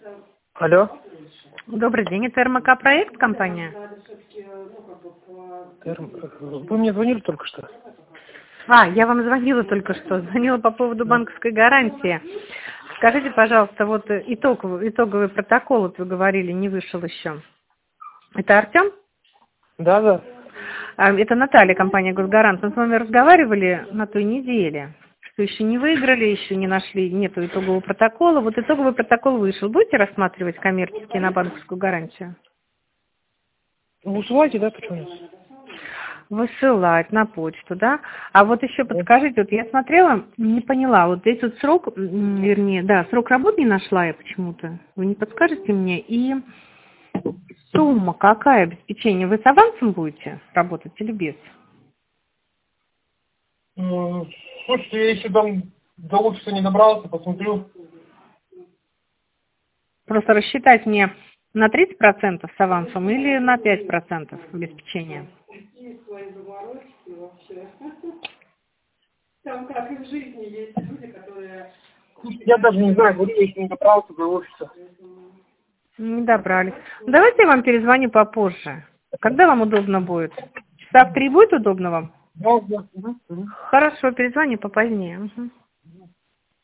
Алло. Добрый день, это РМК проект компания? Вы мне звонили только что? Я вам звонила только что, звонила по поводу банковской гарантии. Скажите, пожалуйста, вот итоговый протокол, вот вы говорили, не вышел еще. Это Артем? Да. Это Наталья, компания «Госгарант». Мы с вами разговаривали на той неделе, что еще не выиграли, еще не нашли, нету итогового протокола. Вот итоговый протокол вышел. Будете рассматривать коммерческий на банковскую гарантию? Высылайте, да, почему? Высылать на почту, да? А вот еще подскажите, вот я смотрела, не поняла, вот здесь вот срок, срок работы не нашла я почему-то. Вы не подскажете мне? И сумма какая обеспечение? Вы с авансом будете работать или без? Слушайте, я еще до офиса не добрался, посмотрю. Просто рассчитать мне на 30% с авансом или на 5% обеспечения? Там как и в жизни есть люди, которые... Я даже не знаю, говорю, я еще не добрался до офиса. Не добрались. Давайте я вам перезвоню попозже. Когда вам удобно будет? Часа в 3 будет удобно вам? Да. Хорошо, перезвоню попозднее. Угу.